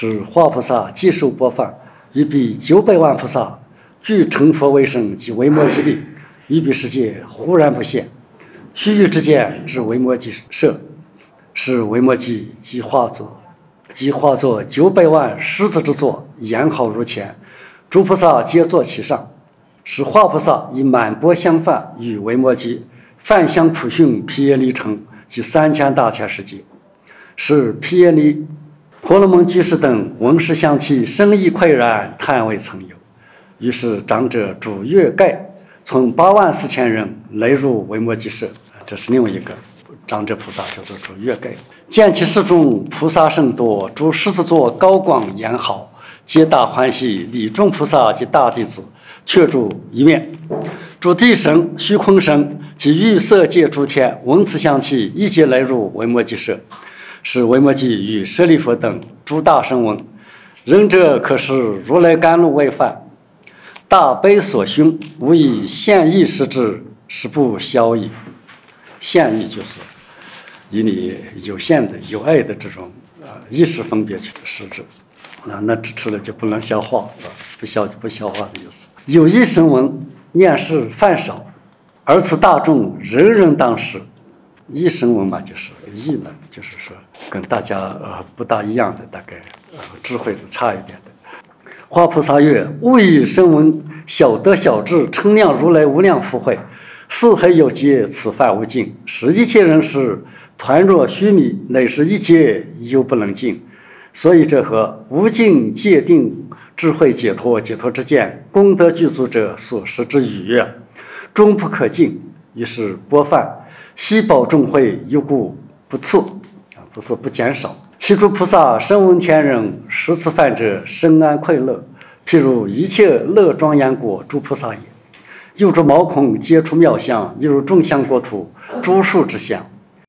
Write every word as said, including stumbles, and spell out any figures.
是化菩萨既受钵饭，于彼九百万菩萨具成佛为身及维摩诘力，于彼世界忽然不现，须臾之间至维摩诘舍，是维摩诘即化作即化作九百万狮子之座，严好如前，诸菩萨皆坐其上。是化菩萨以满钵香饭与维摩诘，饭香普熏毗耶离城及三千大千世界。是毗耶离婆罗门居士等闻是香气，深意快然，叹未曾有。于是长者主月盖，从八万四千人来入维摩诘舍。这是另外一个长者菩萨，叫做主月盖。见其室中菩萨甚多，诸狮子座高广严好，皆大欢喜。礼众菩萨及大弟子，却住一面。诸地神、虚空神及欲色界诸天，闻此香气，一皆来入维摩诘舍。是维摩诘与舍利弗等诸大神闻，仁者可食如来甘露为饭，大悲所熏，无以现意食之，实不消矣。现意就是以你有限的、有爱的这种呃意识分别去食之，那那吃了就不能消化，是吧？不消不消化的意思。有一神闻，念是饭少，而此大众人人当食。一神闻嘛，就是义呢，就是说跟大家呃不大一样的，大概呃智慧是差一点的。化菩萨曰：勿以声闻小德小智，称量如来无量福慧，四海有劫，此饭无尽，使一切人士团若须弥，乃是一劫犹不能尽。所以这和无尽界定智慧解脱解脱之见，功德具足者所食之语曰：终不可尽。于是钵饭悉饱众会，犹故不次，啊，不是不减少。其诸菩萨声闻天人食此饭者，深安快乐，譬如一切乐庄严果诸菩萨也。又诸毛孔皆出妙相，又如众香国土诸树之香。